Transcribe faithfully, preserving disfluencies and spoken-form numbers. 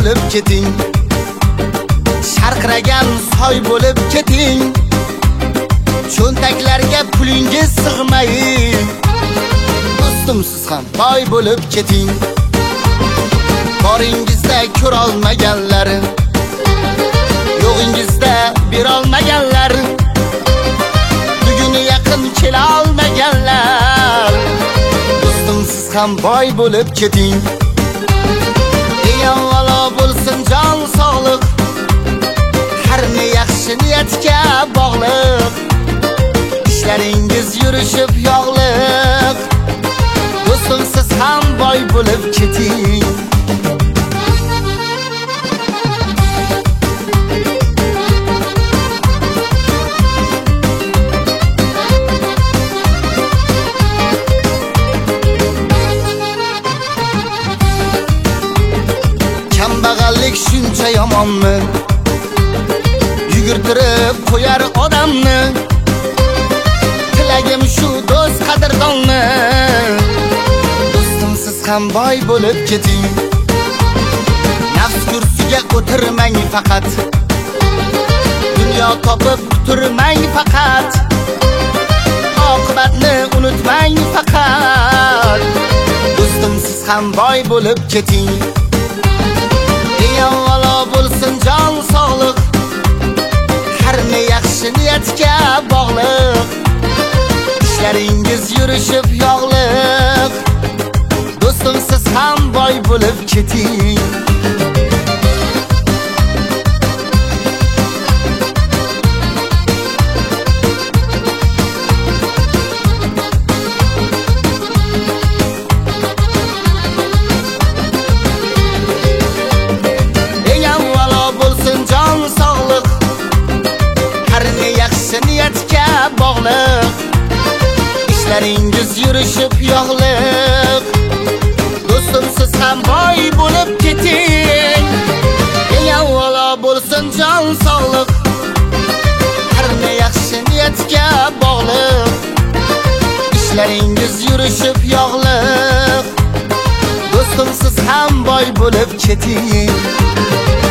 bo'lib keting, sharqiragan soy bo'lib keting. Cho'ntaklarga pulingiz sig'mayin, do'stim siz ham boy bo'lib keting. Boringizda ko'ra olmaganlar, yo'g'ingizda bera olmaganlar, buguni yaqin kela olmaganlar, do'stim siz ham boy bo'lib keting. Eng avvalo bo'lsin jon sog'liq, har ne yaxshi niyatga bog'liq, ishlaringiz yurishib yog'liq, do'stim siz ham boy bo'lib keting. Kambag'allik shuncha yomonmi, yugurtirib qo'yar odamni. Tilagim shu do'st qadrdonni, do'stim siz ham boy bo'lib keting. Nafs kursiga o'tirmang faqat, dunyo topib turmang faqat, oqibatni unutmang faqat, do'stim siz ham boy bo'lib keting. Eng avvalo bo'lsin jon sog'liq, har ne yaxshi niyatga bog'liq, ishlaringiz yurishib yog'liq, do'stim siz ham boy bo'lib keting. Eng avvalo bo'lsin jon sog'liq, har ne yaxshi niyatga bog'liq, ishlaringiz yurishib yog'liq, do'stim siz ham boy bo'lib keting. Eng avvalo bo'lsin jon sog'liq, har ne yaxshi niyatga bog'liq, ishlaringiz yurishib yog'liq, do'stim siz ham boy bo'lib keting.